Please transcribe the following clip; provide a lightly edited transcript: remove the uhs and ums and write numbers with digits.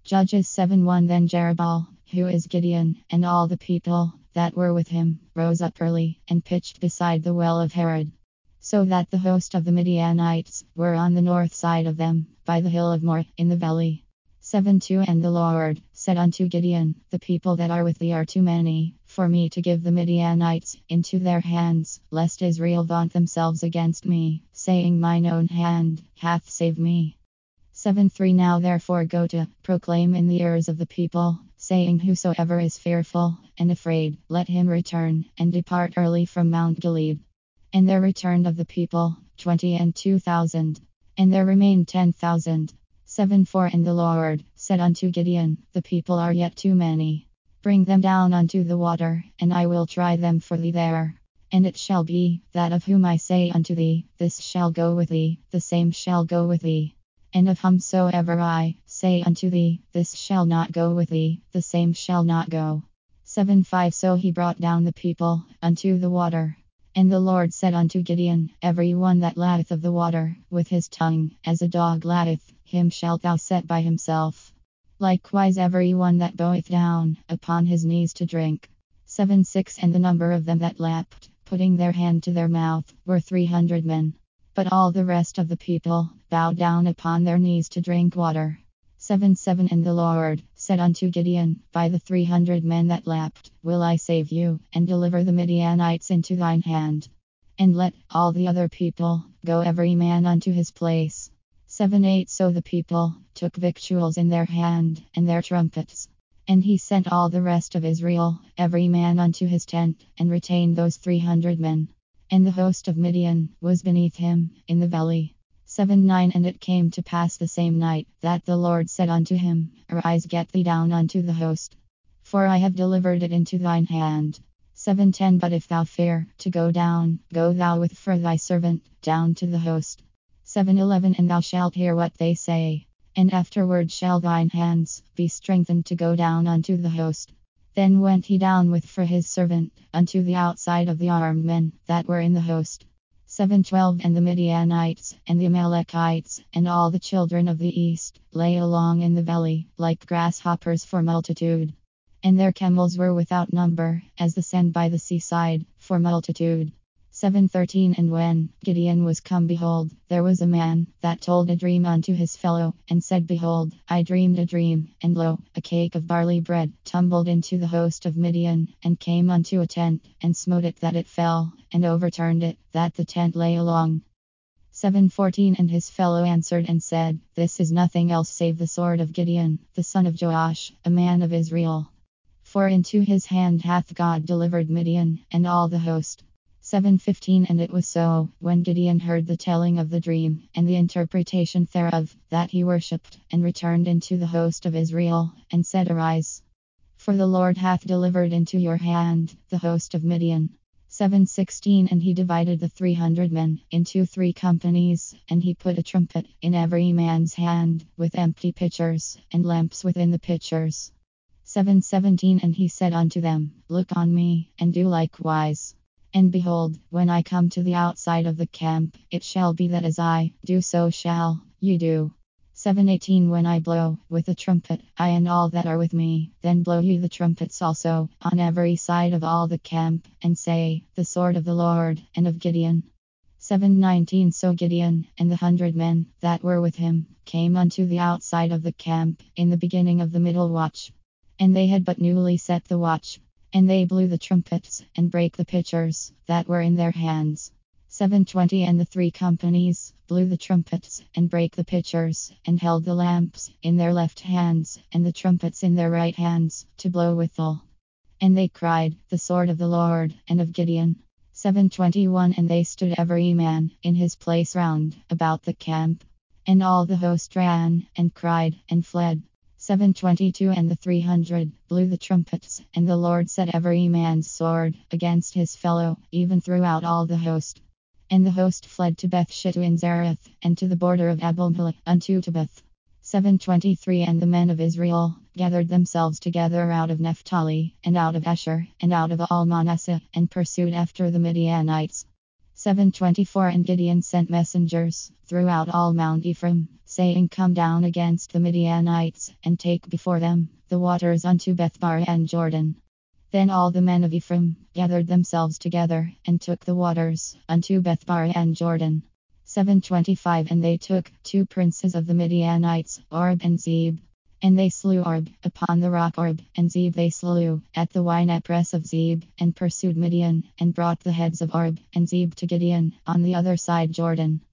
Judges 7:1. Then Jerubbaal, who is Gideon, and all the people that were with him, rose up early, and pitched beside the well of Harod, so that the host of the Midianites were on the north side of them, by the hill of Moreh, in the valley. 7:2. And the Lord said unto Gideon, the people that are with thee are too many for me to give the Midianites into their hands, lest Israel vaunt themselves against me, saying, mine own hand hath saved me. 7:3. Now therefore go to proclaim in the ears of the people, saying, whosoever is fearful and afraid, let him return and depart early from Mount Gilead. And there returned of the people 22,000, and there remained 10,000. 7:4. And the Lord said unto Gideon, the people are yet too many. Bring them down unto the water, and I will try them for thee there. And it shall be, that of whom I say unto thee, this shall go with thee, the same shall go with thee. And of whomsoever I say unto thee, this shall not go with thee, the same shall not go. 7:5. So he brought down the people unto the water. And the Lord said unto Gideon, every one that lappeth of the water with his tongue, as a dog lappeth, him shalt thou set by himself. Likewise every one that boweth down upon his knees to drink. 7:6. And the number of them that lapped, putting their hand to their mouth, were 300 men. But all the rest of the people bowed down upon their knees to drink water. 7:7. And the Lord said unto Gideon, by the 300 men that lapped will I save you, and deliver the Midianites into thine hand. And let all the other people go every man unto his place. 7:8. So the people took victuals in their hand, and their trumpets. And he sent all the rest of Israel, every man unto his tent, and retained those 300 men. And the host of Midian was beneath him, in the valley. 7:9. And it came to pass the same night, that the Lord said unto him, arise, get thee down unto the host, for I have delivered it into thine hand. 7:10. But if thou fear to go down, go thou with for thy servant down to the host. 7:11. And thou shalt hear what they say, and afterward shall thine hands be strengthened to go down unto the host. Then went he down with for his servant unto the outside of the armed men that were in the host. 7:12. And the Midianites, and the Amalekites, and all the children of the east, lay along in the valley, like grasshoppers for multitude. And their camels were without number, as the sand by the seaside, for multitude. 7:13. And when Gideon was come, behold, there was a man that told a dream unto his fellow, and said, behold, I dreamed a dream, and lo, a cake of barley bread tumbled into the host of Midian, and came unto a tent, and smote it that it fell, and overturned it, that the tent lay along. 7:14. And his fellow answered and said, this is nothing else save the sword of Gideon, the son of Joash, a man of Israel. For into his hand hath God delivered Midian, and all the host. 7:15. And it was so, when Gideon heard the telling of the dream, and the interpretation thereof, that he worshipped, and returned into the host of Israel, and said, arise, for the Lord hath delivered into your hand the host of Midian. 7:16. And he divided the 300 men into 3 companies, and he put a trumpet in every man's hand, with empty pitchers, and lamps within the pitchers. 7:17. And he said unto them, look on me, and do likewise. And behold, when I come to the outside of the camp, it shall be that as I do, so shall you do. 7:18. When I blow with the trumpet, I and all that are with me, then blow you the trumpets also, on every side of all the camp, and say, the sword of the Lord, and of Gideon. 7:19. So Gideon, and the 100 men that were with him, came unto the outside of the camp, in the beginning of the middle watch. And they had but newly set the watch. And they blew the trumpets, and brake the pitchers that were in their hands. 7:20. And the 3 companies blew the trumpets, and brake the pitchers, and held the lamps in their left hands, and the trumpets in their right hands, to blow withal. And they cried, the sword of the Lord, and of Gideon. 7:21. And they stood every man in his place round about the camp. And all the host ran, and cried, and fled. 7:22. And the 300 blew the trumpets, and the Lord set every man's sword against his fellow, even throughout all the host. And the host fled to Beth-Shittu Zareth, and to the border of Abel-Meholah, unto Tabbath. 7:23. And the men of Israel gathered themselves together out of Naphtali, and out of Asher, and out of all Manasseh, and pursued after the Midianites. 7:24. And Gideon sent messengers throughout all Mount Ephraim, saying, "Come down against the Midianites, and take before them the waters unto Bethbar and Jordan." Then all the men of Ephraim gathered themselves together, and took the waters unto Bethbar and Jordan. 7:25 And they took 2 princes of the Midianites, Orb and Zeb. And they slew Orb upon the rock Orb, and Zeb they slew at the winepress of Zeb, and pursued Midian, and brought the heads of Orb and Zeb to Gideon on the other side Jordan.